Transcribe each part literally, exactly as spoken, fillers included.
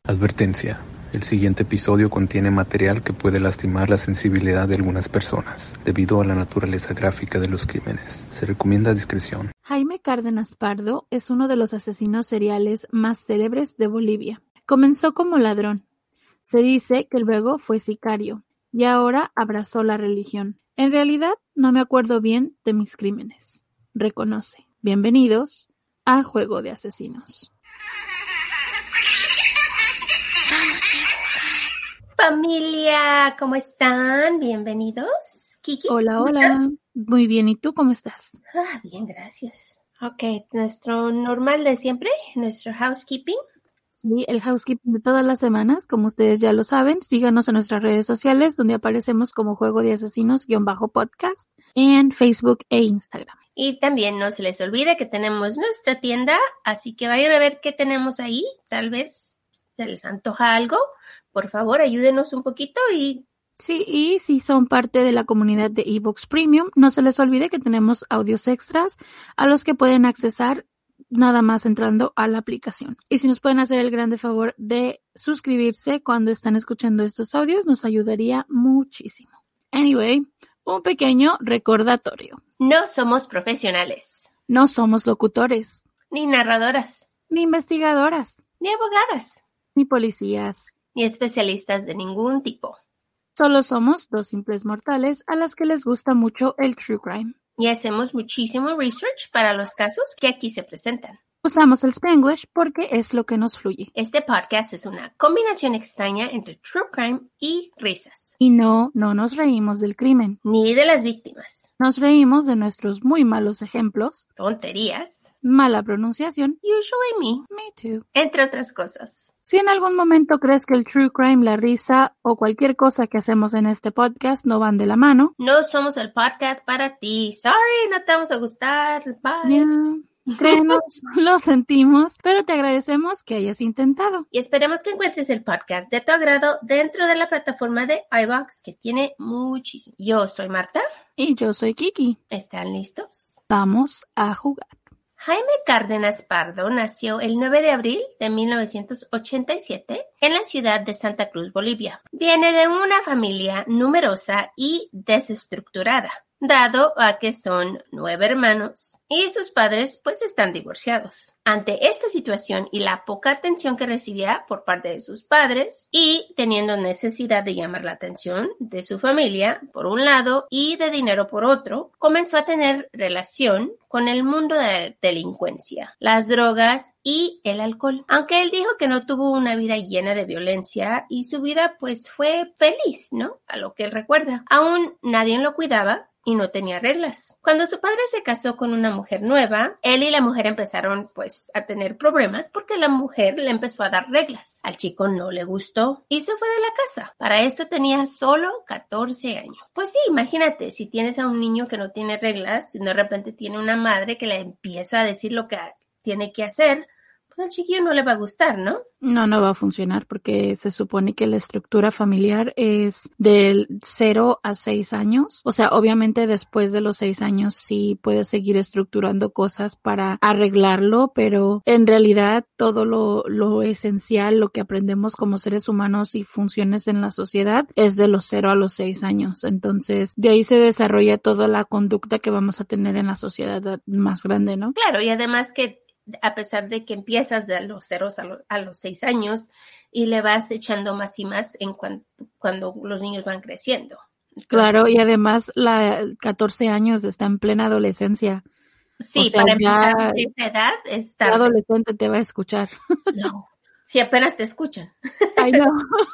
Advertencia: el siguiente episodio contiene material que puede lastimar la sensibilidad de algunas personas, debido a la naturaleza gráfica de los crímenes. Se recomienda discreción. Jaime Cárdenas Pardo es uno de los asesinos seriales más célebres de Bolivia. Comenzó como ladrón. Se dice que luego fue sicario, y ahora abrazó la religión. En realidad, no me acuerdo bien de mis crímenes. Reconoce. Bienvenidos a Juego de Asesinos. Familia, ¿cómo están? Bienvenidos. Kiki. Hola, hola. Muy bien, ¿y tú cómo estás? Ah, bien, gracias. Ok, nuestro normal de siempre, nuestro housekeeping. Sí, el housekeeping de todas las semanas, como ustedes ya lo saben, síganos en nuestras redes sociales donde aparecemos como Juego de Asesinos-podcast en Facebook e Instagram. Y también no se les olvide que tenemos nuestra tienda, así que vayan a ver qué tenemos ahí. Tal vez se les antoja algo. Por favor, ayúdenos un poquito y... Sí, y si son parte de la comunidad de eBooks Premium, no se les olvide que tenemos audios extras a los que pueden accesar nada más entrando a la aplicación. Y si nos pueden hacer el grande favor de suscribirse cuando están escuchando estos audios, nos ayudaría muchísimo. Anyway, un pequeño recordatorio. No somos profesionales. No somos locutores. Ni narradoras. Ni investigadoras. Ni abogadas. Ni policías. Ni especialistas de ningún tipo. Solo somos dos simples mortales a las que les gusta mucho el true crime. Y hacemos muchísimo research para los casos que aquí se presentan. Usamos el Spanglish porque es lo que nos fluye. Este podcast es una combinación extraña entre true crime y risas. Y no, no nos reímos del crimen. Ni de las víctimas. Nos reímos de nuestros muy malos ejemplos. Tonterías. Mala pronunciación. Usually me. Me too. Entre otras cosas. Si en algún momento crees que el true crime, la risa o cualquier cosa que hacemos en este podcast no van de la mano. No somos el podcast para ti. Sorry, no te vamos a gustar. Bye. Yeah. Créenos, lo sentimos, pero te agradecemos que hayas intentado. Y esperemos que encuentres el podcast de tu agrado dentro de la plataforma de iVoox, que tiene muchísimo. Yo soy Marta. Y yo soy Kiki. ¿Están listos? Vamos a jugar. Jaime Cárdenas Pardo nació el nueve de abril de mil novecientos ochenta y siete en la ciudad de Santa Cruz, Bolivia. Viene de una familia numerosa y desestructurada, dado a que son nueve hermanos y sus padres pues están divorciados. Ante esta situación y la poca atención que recibía por parte de sus padres y teniendo necesidad de llamar la atención de su familia por un lado y de dinero por otro, comenzó a tener relación con el mundo de la delincuencia, las drogas y el alcohol. Aunque él dijo que no tuvo una vida llena de violencia y su vida pues fue feliz, ¿no? A lo que él recuerda. Aún nadie lo cuidaba y no tenía reglas. Cuando su padre se casó con una mujer nueva, él y la mujer empezaron pues a tener problemas porque la mujer le empezó a dar reglas. Al chico no le gustó y se fue de la casa. Para esto tenía solo catorce años. Pues sí, imagínate, si tienes a un niño que no tiene reglas y de repente tiene una madre que le empieza a decir lo que tiene que hacer, pues al chiquillo no le va a gustar, ¿no? No, no va a funcionar porque se supone que la estructura familiar es del cero a seis años. O sea, obviamente después de los seis años sí puedes seguir estructurando cosas para arreglarlo, pero en realidad todo lo, lo esencial, lo que aprendemos como seres humanos y funciones en la sociedad es de los cero a los seis años. Entonces, de ahí se desarrolla toda la conducta que vamos a tener en la sociedad más grande, ¿no? Claro, y además que a pesar de que empiezas de los ceros a, lo, a los seis años y le vas echando más y más en cuan, cuando los niños van creciendo. Entonces, claro, y además la catorce años está en plena adolescencia. Sí, o sea, para empezar ya, a esa edad es el tarde. adolescente te va a escuchar. No, si apenas te escuchan. Ay, no.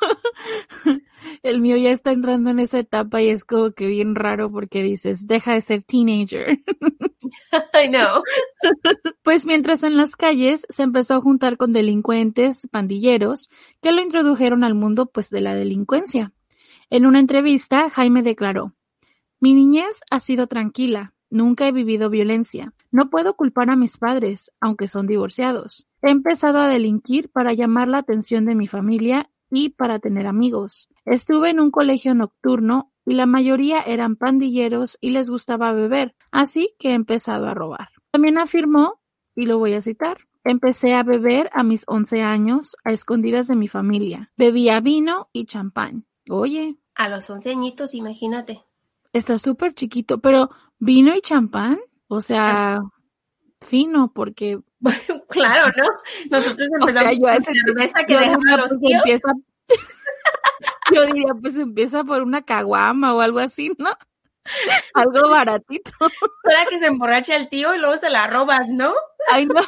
El mío ya está entrando en esa etapa y es como que bien raro porque dices, deja de ser teenager. I know. Pues mientras en las calles se empezó a juntar con delincuentes, pandilleros, que lo introdujeron al mundo pues de la delincuencia. En una entrevista, Jaime declaró: "Mi niñez ha sido tranquila, nunca he vivido violencia. No puedo culpar a mis padres, aunque son divorciados. He empezado a delinquir para llamar la atención de mi familia y para tener amigos. Estuve en un colegio nocturno y la mayoría eran pandilleros y les gustaba beber, así que he empezado a robar". También afirmó, y lo voy a citar: Empecé a beber a mis once años, a escondidas de mi familia. Bebía vino y champán. Oye. A los once añitos, imagínate. Está súper chiquito, pero vino y champán, o sea, fino, porque... Bueno, claro, ¿no? Nosotros empezamos o sea, yo con ese, cerveza que yo dejaban diría, los pues, tíos. empieza, yo diría, pues empieza por una caguama o algo así, ¿no? Algo baratito. Para que se emborracha el tío y luego se la robas, ¿no? Ay, no.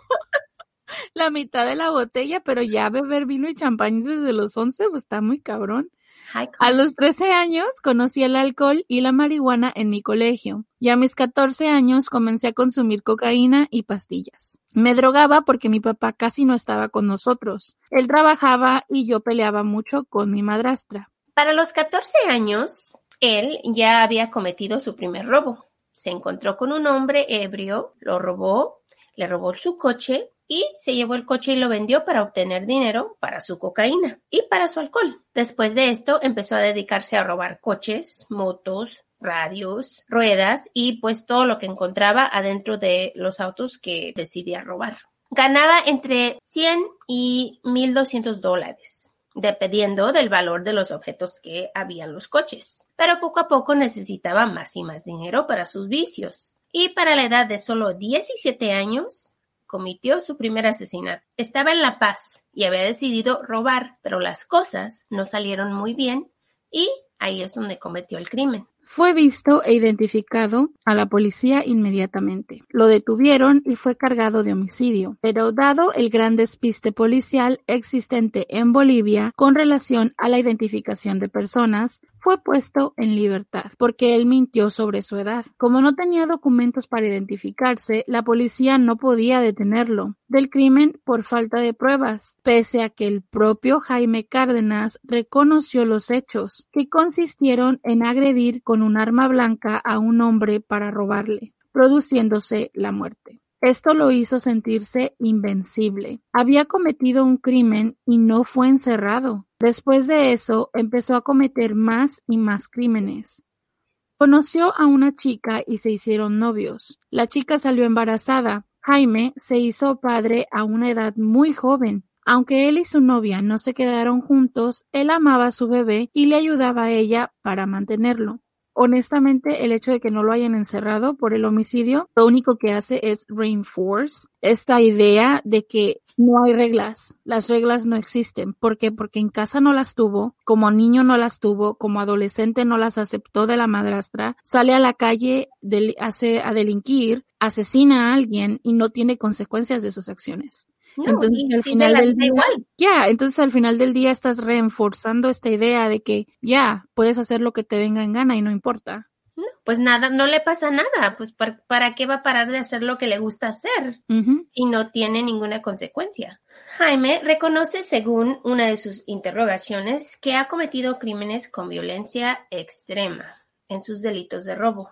La mitad de la botella, pero ya beber vino y champán desde los once, pues está muy cabrón. A los trece años conocí el alcohol y la marihuana en mi colegio, y a mis catorce años comencé a consumir cocaína y pastillas. Me drogaba porque mi papá casi no estaba con nosotros. Él trabajaba y yo peleaba mucho con mi madrastra. Para los catorce años, él ya había cometido su primer robo. Se encontró con un hombre ebrio, lo robó, le robó su coche y se llevó el coche y lo vendió para obtener dinero para su cocaína y para su alcohol. Después de esto empezó a dedicarse a robar coches, motos, radios, ruedas y pues todo lo que encontraba adentro de los autos que decidía robar. Ganaba entre cien y mil doscientos dólares, dependiendo del valor de los objetos que había en los coches. Pero poco a poco necesitaba más y más dinero para sus vicios. Y para la edad de solo diecisiete años, cometió su primer asesinato. Estaba en La Paz y había decidido robar, pero las cosas no salieron muy bien y ahí es donde cometió el crimen. Fue visto e identificado a la policía inmediatamente. Lo detuvieron y fue cargado de homicidio. Pero dado el gran despiste policial existente en Bolivia con relación a la identificación de personas, fue puesto en libertad porque él mintió sobre su edad. Como no tenía documentos para identificarse, la policía no podía detenerlo del crimen por falta de pruebas, pese a que el propio Jaime Cárdenas reconoció los hechos, que consistieron en agredir con un arma blanca a un hombre para robarle, produciéndose la muerte. Esto lo hizo sentirse invencible. Había cometido un crimen y no fue encerrado. Después de eso, empezó a cometer más y más crímenes. Conoció a una chica y se hicieron novios. La chica salió embarazada. Jaime se hizo padre a una edad muy joven. Aunque él y su novia no se quedaron juntos, él amaba a su bebé y le ayudaba a ella para mantenerlo. Honestamente, el hecho de que no lo hayan encerrado por el homicidio, lo único que hace es reinforce esta idea de que no hay reglas. Las reglas no existen. ¿Por qué? Porque en casa no las tuvo, como niño no las tuvo, como adolescente no las aceptó de la madrastra, sale a la calle del, hace, a delinquir, asesina a alguien y no tiene consecuencias de sus acciones. No, entonces y al sí final de la del vida día, igual. ya, entonces al final del día estás reforzando esta idea de que ya puedes hacer lo que te venga en gana y no importa. No, pues nada, no le pasa nada, pues ¿para, para qué va a parar de hacer lo que le gusta hacer Uh-huh. si no tiene ninguna consecuencia? Jaime reconoce, según una de sus interrogaciones, que ha cometido crímenes con violencia extrema en sus delitos de robo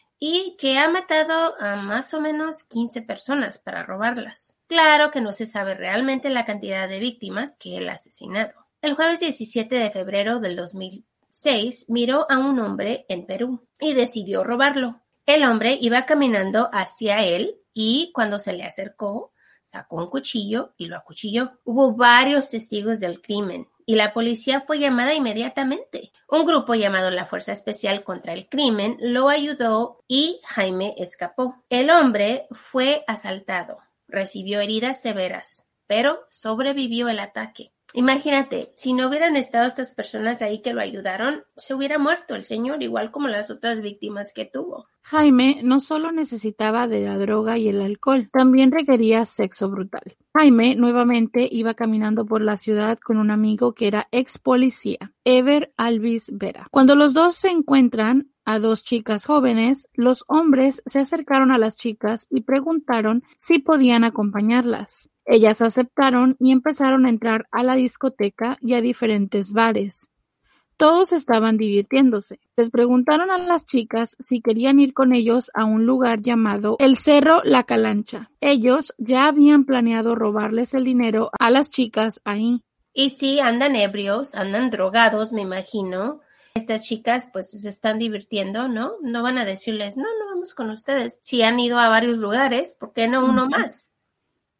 y que ha matado a más o menos quince personas para robarlas. Claro que no se sabe realmente la cantidad de víctimas que él ha asesinado. El jueves diecisiete de febrero del dos mil seis miró a un hombre en Perú y decidió robarlo. El hombre iba caminando hacia él y cuando se le acercó, sacó un cuchillo y lo acuchilló. Hubo varios testigos del crimen y la policía fue llamada inmediatamente. Un grupo llamado la Fuerza Especial contra el Crimen lo ayudó y Jaime escapó. El hombre fue asaltado, recibió heridas severas, pero sobrevivió el ataque. Imagínate, si no hubieran estado estas personas ahí que lo ayudaron, se hubiera muerto el señor, igual como las otras víctimas que tuvo. Jaime no solo necesitaba de la droga y el alcohol, también requería sexo brutal. Jaime nuevamente iba caminando por la ciudad con un amigo que era ex policía, Ever Alvis Vera. Cuando los dos se encuentran a dos chicas jóvenes, los hombres se acercaron a las chicas y preguntaron si podían acompañarlas. Ellas aceptaron y empezaron a entrar a la discoteca y a diferentes bares. Todos estaban divirtiéndose. Les preguntaron a las chicas si querían ir con ellos a un lugar llamado el Cerro La Calancha. Ellos ya habían planeado robarles el dinero a las chicas ahí. Y sí, andan ebrios, andan drogados, me imagino. Estas chicas pues se están divirtiendo, ¿no? No van a decirles, no, no vamos con ustedes. Si han ido a varios lugares, ¿por qué no uno más?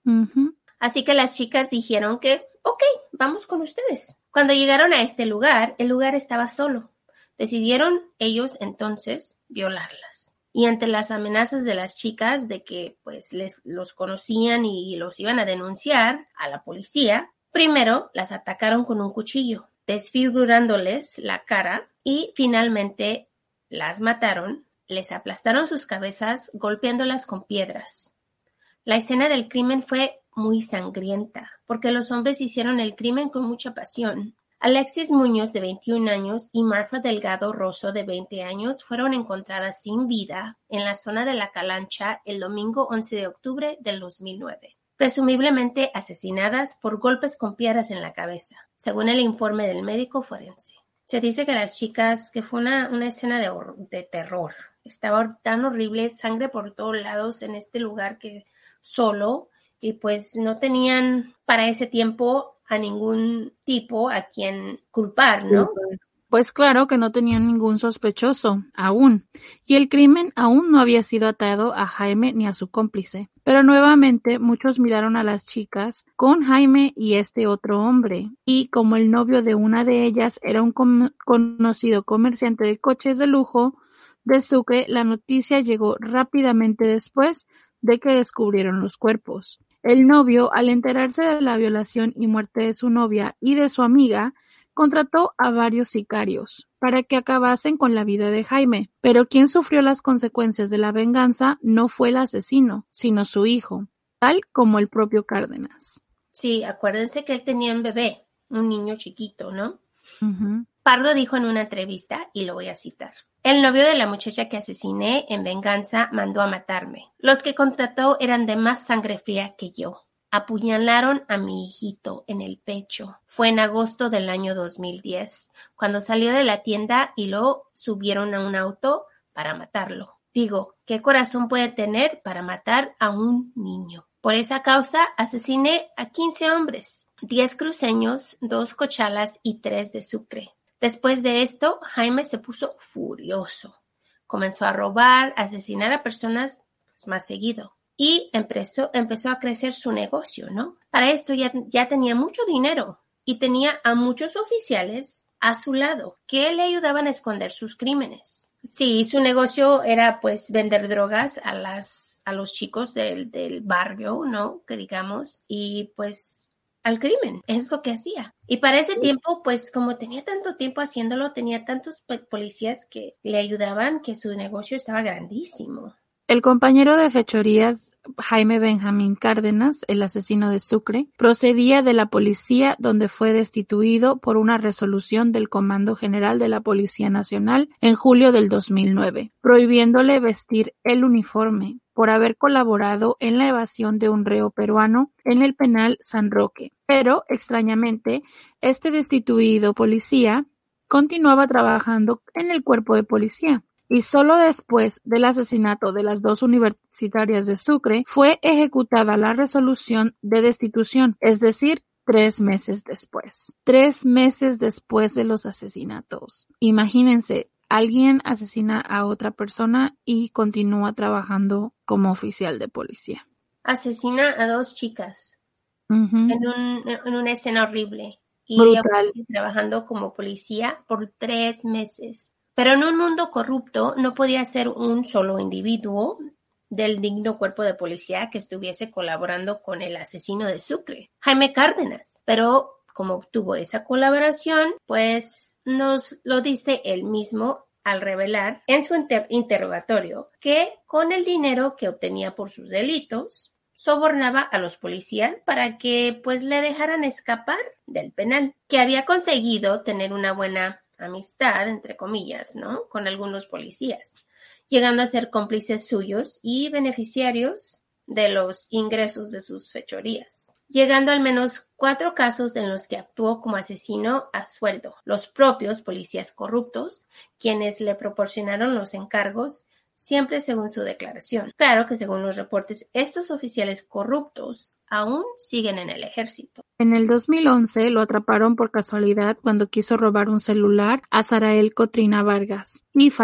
Uh-huh. Así que las chicas dijeron que, ok, vamos con ustedes. Cuando llegaron a este lugar, el lugar estaba solo. Decidieron ellos entonces violarlas. Y ante las amenazas de las chicas de que pues les los conocían y los iban a denunciar a la policía, primero las atacaron con un cuchillo, desfigurándoles la cara y finalmente las mataron, les aplastaron sus cabezas golpeándolas con piedras. La escena del crimen fue muy sangrienta porque los hombres hicieron el crimen con mucha pasión. Alexis Muñoz, de veintiún años, y Marfa Delgado Rosso, de veinte años, fueron encontradas sin vida en la zona de La Calancha el domingo once de octubre del dos mil nueve, presumiblemente asesinadas por golpes con piedras en la cabeza, según el informe del médico forense. Se dice que las chicas, que fue una, una escena de, hor- de terror, estaba tan horrible, sangre por todos lados en este lugar que solo, y pues no tenían para ese tiempo a ningún tipo a quien culpar, ¿no? Pues claro que no tenían ningún sospechoso, aún, y el crimen aún no había sido atado a Jaime ni a su cómplice. Pero nuevamente muchos miraron a las chicas con Jaime y este otro hombre, y como el novio de una de ellas era un com- conocido comerciante de coches de lujo de Sucre, la noticia llegó rápidamente después de que descubrieron los cuerpos. El novio, al enterarse de la violación y muerte de su novia y de su amiga, contrató a varios sicarios para que acabasen con la vida de Jaime, pero quien sufrió las consecuencias de la venganza no fue el asesino, sino su hijo, tal como el propio Cárdenas. Sí, acuérdense que él tenía un bebé, un niño chiquito, ¿no? Uh-huh. Pardo dijo en una entrevista, y lo voy a citar: el novio de la muchacha que asesiné en venganza mandó a matarme. Los que contrató eran de más sangre fría que yo. Apuñalaron a mi hijito en el pecho. Fue en agosto del año dos mil diez, cuando salió de la tienda y lo subieron a un auto para matarlo. Digo, ¿qué corazón puede tener para matar a un niño? Por esa causa asesiné a quince hombres, diez cruceños, dos cochalas y tres de Sucre. Después de esto, Jaime se puso furioso. Comenzó a robar, a asesinar a personas pues, más seguido. Y empezó, empezó a crecer su negocio, ¿no? Para esto ya, ya tenía mucho dinero y tenía a muchos oficiales a su lado que le ayudaban a esconder sus crímenes. Sí, su negocio era pues vender drogas a las a los chicos del, del barrio, ¿no? Que digamos, y pues al crimen, es lo que hacía. Y para ese tiempo, pues como tenía tanto tiempo haciéndolo, tenía tantos policías que le ayudaban, que su negocio estaba grandísimo. El compañero de fechorías, Jaime Benjamín Cárdenas, el asesino de Sucre, procedía de la policía, donde fue destituido por una resolución del Comando General de la Policía Nacional en julio del dos mil nueve, prohibiéndole vestir el uniforme por haber colaborado en la evasión de un reo peruano en el penal San Roque. Pero, extrañamente, este destituido policía continuaba trabajando en el cuerpo de policía. Y solo después del asesinato de las dos universitarias de Sucre fue ejecutada la resolución de destitución, es decir, tres meses después. Tres meses después de los asesinatos. Imagínense, alguien asesina a otra persona y continúa trabajando como oficial de policía. Asesina a dos chicas Uh-huh. en, un, en una escena horrible. Y Brutal. ella trabajando como policía por tres meses. Pero en un mundo corrupto no podía ser un solo individuo del digno cuerpo de policía que estuviese colaborando con el asesino de Sucre, Jaime Cárdenas. Pero como obtuvo esa colaboración, pues nos lo dice él mismo al revelar en su inter- interrogatorio que con el dinero que obtenía por sus delitos, sobornaba a los policías para que pues le dejaran escapar del penal, que había conseguido tener una buena amistad, entre comillas, ¿no? Con algunos policías, llegando a ser cómplices suyos y beneficiarios de los ingresos de sus fechorías, llegando al menos cuatro casos en los que actuó como asesino a sueldo, los propios policías corruptos, quienes le proporcionaron los encargos, siempre según su declaración. Claro que según los reportes, estos oficiales corruptos aún siguen en el ejército. En el dos mil once lo atraparon por casualidad cuando quiso robar un celular a Sarael Cotrina Vargas y falló.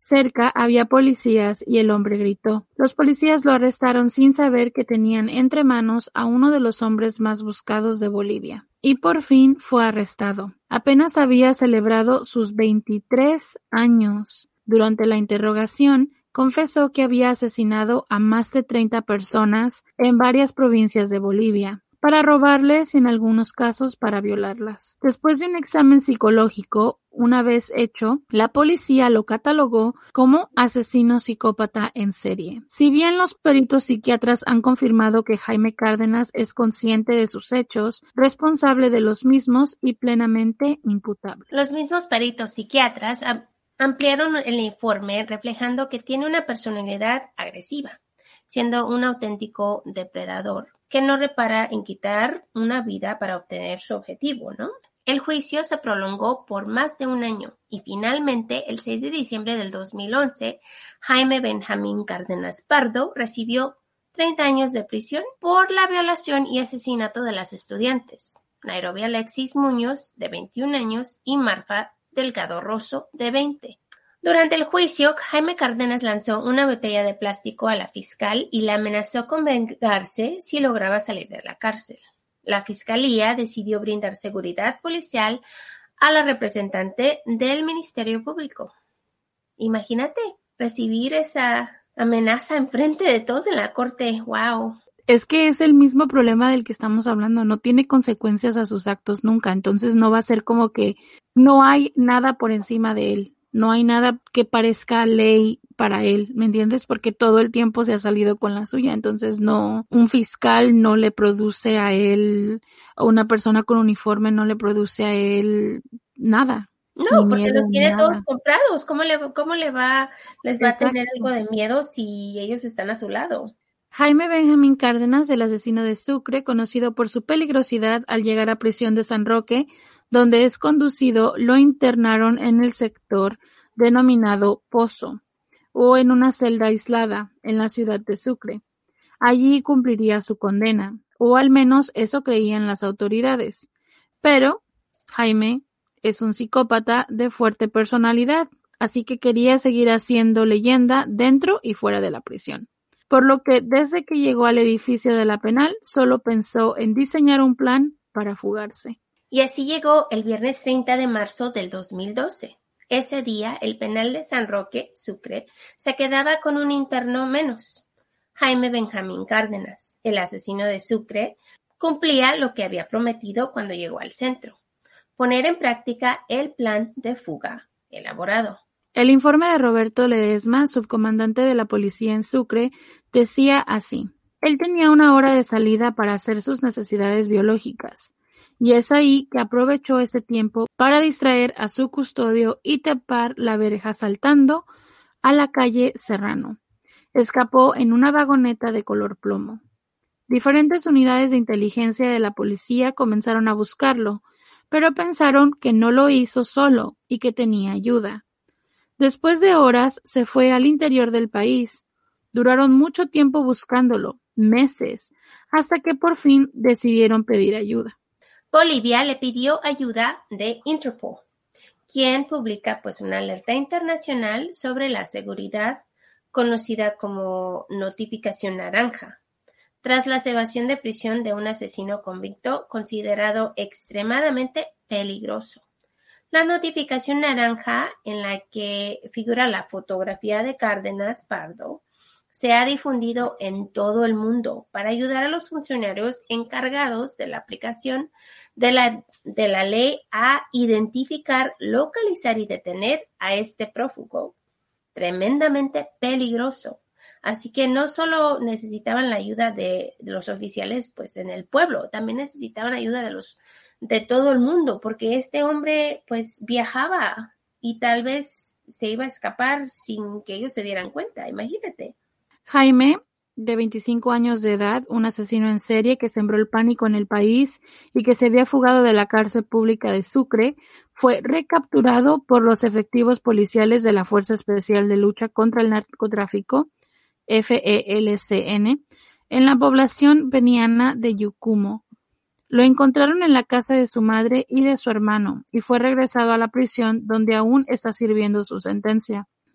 Cerca había policías y el hombre gritó. Los policías lo arrestaron sin saber que tenían entre manos a uno de los hombres más buscados de Bolivia. Y por fin fue arrestado. Apenas había celebrado sus veintitrés años. Durante la interrogación, confesó que había asesinado a más de treinta personas en varias provincias de Bolivia, para robarles y en algunos casos para violarlas. Después de un examen psicológico, una vez hecho, la policía lo catalogó como asesino psicópata en serie. Si bien los peritos psiquiatras han confirmado que Jaime Cárdenas es consciente de sus hechos, responsable de los mismos y plenamente imputable. Los mismos peritos psiquiatras ampliaron el informe reflejando que tiene una personalidad agresiva, siendo un auténtico depredador, que no repara en quitar una vida para obtener su objetivo, ¿no? El juicio se prolongó por más de un año y finalmente, el seis de diciembre del dos mil once, Jaime Benjamín Cárdenas Pardo recibió treinta años de prisión por la violación y asesinato de las estudiantes, Nairobi Alexis Muñoz, de veintiún años, y Marfa Delgado Rosso, de veinte. Durante el juicio, Jaime Cárdenas lanzó una botella de plástico a la fiscal y la amenazó con vengarse si lograba salir de la cárcel. La fiscalía decidió brindar seguridad policial a la representante del Ministerio Público. Imagínate recibir esa amenaza enfrente de todos en la corte. ¡Wow! Es que es el mismo problema del que estamos hablando, no tiene consecuencias a sus actos nunca, entonces no va a ser como que no hay nada por encima de él. No hay nada que parezca ley para él, ¿me entiendes? Porque todo el tiempo se ha salido con la suya, entonces no, un fiscal no le produce a él, o una persona con uniforme no le produce a él nada. No, porque miedo, los tiene todos comprados. ¿Cómo le, cómo le va, les va Exacto. a tener algo de miedo si ellos están a su lado? Jaime Benjamín Cárdenas, el asesino de Sucre, conocido por su peligrosidad al llegar a prisión de San Roque, donde es conducido, lo internaron en el sector denominado Pozo, o en una celda aislada en la ciudad de Sucre. Allí cumpliría su condena, o al menos eso creían las autoridades. Pero Jaime es un psicópata de fuerte personalidad, así que quería seguir haciendo leyenda dentro y fuera de la prisión. Por lo que desde que llegó al edificio de la penal, solo pensó en diseñar un plan para fugarse. Y así llegó el viernes treinta de marzo del dos mil doce. Ese día, el penal de San Roque, Sucre, se quedaba con un interno menos. Jaime Benjamín Cárdenas, el asesino de Sucre, cumplía lo que había prometido cuando llegó al centro: poner en práctica el plan de fuga elaborado. El informe de Roberto Ledesma, subcomandante de la policía en Sucre, decía así: él tenía una hora de salida para hacer sus necesidades biológicas, y es ahí que aprovechó ese tiempo para distraer a su custodio y tapar la verja saltando a la calle Serrano. Escapó en una vagoneta de color plomo. Diferentes unidades de inteligencia de la policía comenzaron a buscarlo, pero pensaron que no lo hizo solo y que tenía ayuda. Después de horas se fue al interior del país. Duraron mucho tiempo buscándolo, meses, hasta que por fin decidieron pedir ayuda. Bolivia le pidió ayuda de Interpol, quien publica pues una alerta internacional sobre la seguridad, conocida como Notificación Naranja, tras la evasión de prisión de un asesino convicto considerado extremadamente peligroso. La notificación naranja, en la que figura la fotografía de Cárdenas Pardo, se ha difundido en todo el mundo para ayudar a los funcionarios encargados de la aplicación de la, de la ley a identificar, localizar y detener a este prófugo tremendamente peligroso. Así que no solo necesitaban la ayuda de, de los oficiales pues en el pueblo, también necesitaban ayuda de los de todo el mundo, porque este hombre pues viajaba y tal vez se iba a escapar sin que ellos se dieran cuenta, imagínate. Jaime, de veinticinco años de edad, un asesino en serie que sembró el pánico en el país y que se había fugado de la cárcel pública de Sucre, fue recapturado por los efectivos policiales de la Fuerza Especial de Lucha contra el Narcotráfico, F E L C N, en la población beniana de Yucumo. Lo encontraron en la casa de su madre y de su hermano y fue regresado a la prisión donde aún está sirviendo su sentencia.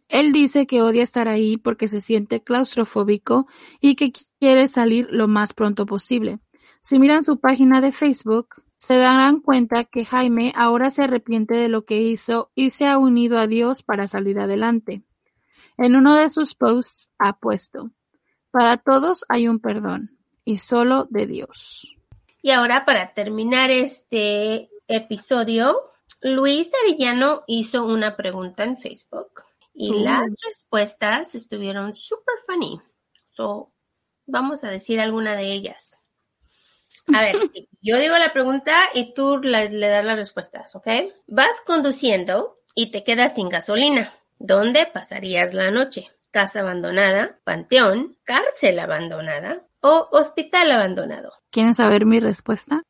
Él dice que odia estar ahí porque se siente claustrofóbico y que quiere salir lo más pronto posible. Si miran su página de Facebook, se darán cuenta que Jaime ahora se arrepiente de lo que hizo y se ha unido a Dios para salir adelante. En uno de sus posts ha puesto: para todos hay un perdón, y solo de Dios. Y ahora, para terminar este episodio, Luis Arellano hizo una pregunta en Facebook y uh. las respuestas estuvieron super funny. So, vamos a decir alguna de ellas. A ver, yo digo la pregunta y tú la, le das las respuestas, ¿ok? Vas conduciendo y te quedas sin gasolina. ¿Dónde pasarías la noche? ¿Casa abandonada, panteón, cárcel abandonada o hospital abandonado? ¿Quieren saber mi respuesta?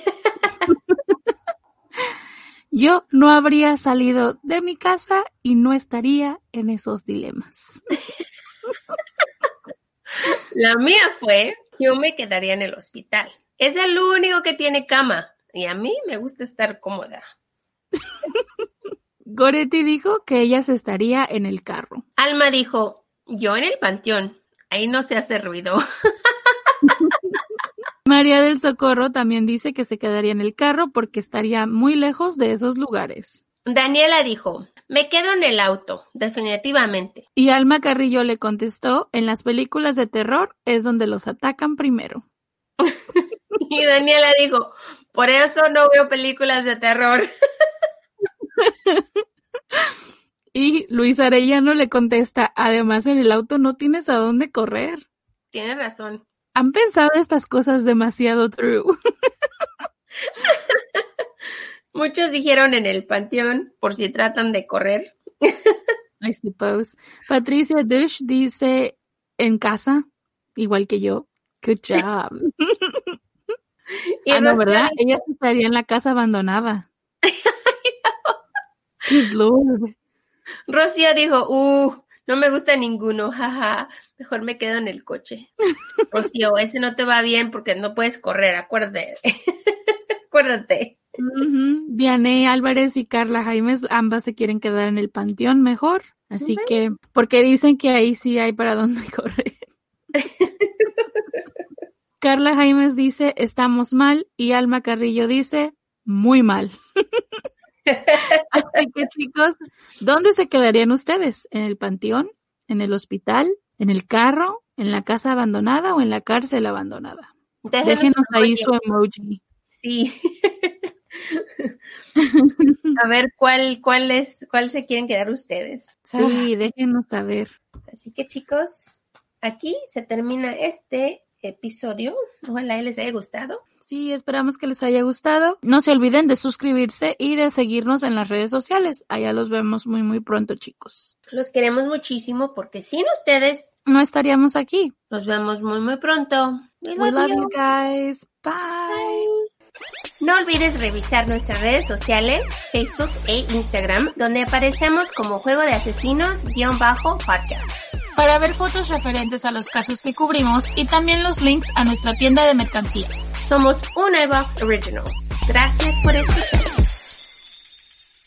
Yo no habría salido de mi casa y no estaría en esos dilemas. La mía fue, yo me quedaría en el hospital. Es el único que tiene cama y a mí me gusta estar cómoda. Goretti dijo que ella se estaría en el carro. Alma dijo, yo en el panteón, ahí no se hace ruido. María del Socorro también dice que se quedaría en el carro porque estaría muy lejos de esos lugares. Daniela dijo, me quedo en el auto, definitivamente. Y Alma Carrillo le contestó, en las películas de terror es donde los atacan primero. Y Daniela dijo, por eso no veo películas de terror. Y Luis Arellano le contesta, además en el auto no tienes a dónde correr. Tienes razón. Han pensado estas cosas demasiado true. Muchos dijeron en el panteón, por si tratan de correr. I suppose. Patricia Dush dice, en casa, igual que yo. Good job. Ah, no, ¿verdad? Dijo, ella estaría en la casa abandonada. Good Lord. Rocío dijo, uh, no me gusta ninguno, jaja, mejor me quedo en el coche. Rocío, ese no te va bien porque no puedes correr, acuérdate. Acuérdate. Uh-huh. Vianney Álvarez y Carla Jaimes, ambas se quieren quedar en el panteón mejor, así uh-huh. que, porque dicen que ahí sí hay para dónde correr. Carla Jaimes dice, estamos mal, y Alma Carrillo dice, muy mal. Así que, chicos, ¿dónde se quedarían ustedes? ¿En el panteón? ¿En el hospital? ¿En el carro? ¿En la casa abandonada o en la cárcel abandonada? Déjenos, Déjenos ahí su emoji. Sí. A ver, ¿cuál, cuál es, cuál se quieren quedar ustedes? Sí, déjenos saber. Así que, chicos, aquí se termina este episodio. Ojalá les haya gustado. Sí, esperamos que les haya gustado. No se olviden de suscribirse y de seguirnos en las redes sociales. Allá los vemos muy, muy pronto, chicos. Los queremos muchísimo porque sin ustedes no estaríamos aquí. Nos vemos muy, muy pronto. We love, We love you. you guys. Bye. Bye. No olvides revisar nuestras redes sociales, Facebook e Instagram, donde aparecemos como Juego de Asesinos-podcast. Para ver fotos referentes a los casos que cubrimos y también los links a nuestra tienda de mercancía. Somos un iVox Original. Gracias por escuchar.